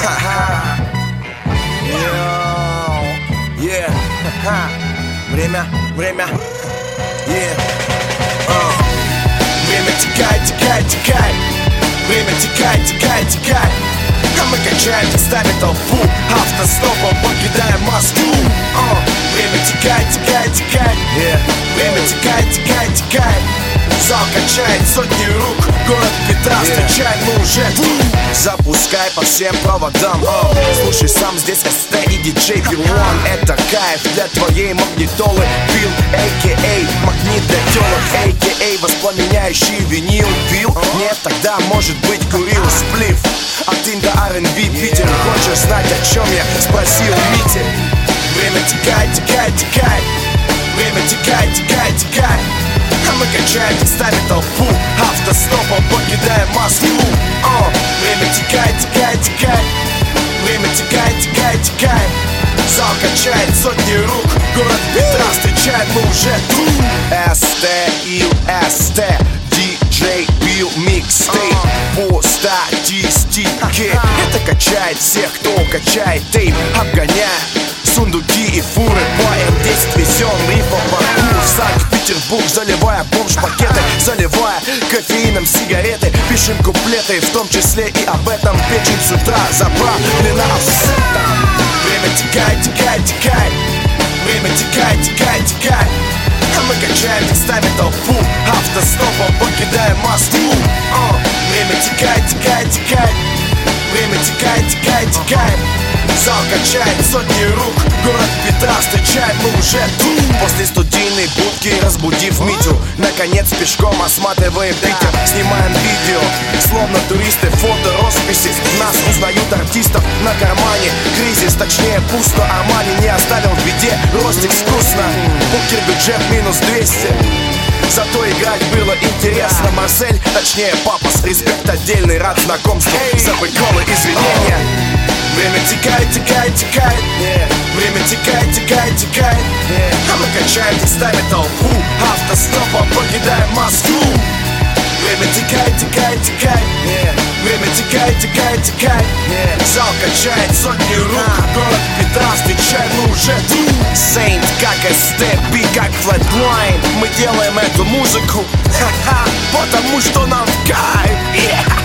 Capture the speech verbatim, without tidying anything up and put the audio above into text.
Ха-ха. Yeah. Время, время. Yeah. Uh. Время текает, текает, текает. Время текает, текает, текает. А мы качаем, ставим толпу. Автостопом покидаем Москву. uh. Время текает, текает, текает. Yeah. Время текает, текает, текает. Зал качает сотни рук. Город Петра встречает, мы уже тут. Запускай по всем проводам. uh. Слушай, сам здесь эс тэ и диджей би один. Это кайф для твоей магнитолы. Пил, а.к.а. магнит для телок, а.к.а. воспламеняющий винил. Пил? Нет, тогда может быть курил сплив. От инда ар энд би Питер. Хочешь знать, о чем я? Спросил Мити. Время текает, текает, текает. Время текает, текает, текает. А мы качаем, ставим толпу. Автостопом покидаем Москву. uh. Время текает, текает, текает. Время текает, текает, текает. Зал качает сотни рук. Город Петра встречает, мы уже тут. эс тэ и эс тэ диджей Bill Mixtape. По статистике это качает всех, кто качает тейп. Обгоняя сундуки и фуры. По эм десять везем рифом в Баку, в Санкт-Петербург, заливая бомж-пакеты, заливая кофеином сигареты. Пишем куплеты, в том числе и об этом. Печень с утра заправлена офсетом. Время текает, текает, текает. Время текает, текает, текает. А мы качаем, ставим толпу. Автостопом покидаем Москву. uh. Время текает, текает, текает. Время текает, текает, текает. Зал качает сотни рук. Город Петра встречает, мы уже тут. После студийной будки, разбудив Митю, наконец пешком осматриваем Питер. Снимаем видео, словно туристы, фото, росписи. Нас узнают артистов на кармане. Кризис, точнее пусто. Армани не оставил в беде. Ростикс вкусно. Букер бюджет минус двести. Зато играть было интересно. Марсель, точнее Папас, респект отдельный, рад знакомству. За приколы, извинения. Время текает, текает, текает. Время текает, текает, текает. А мы качаем, ставим толпу. Автостопом покидаем Москву. Время текает, текает, текает. Время текает, текает, текает. Зал качает сотни рук. Город Петра встречает, мы уже тут. Saint как эс тэ, би как Flatline. Мы делаем эту музыку, ха-ха, потому что нам в кайф. Yeah.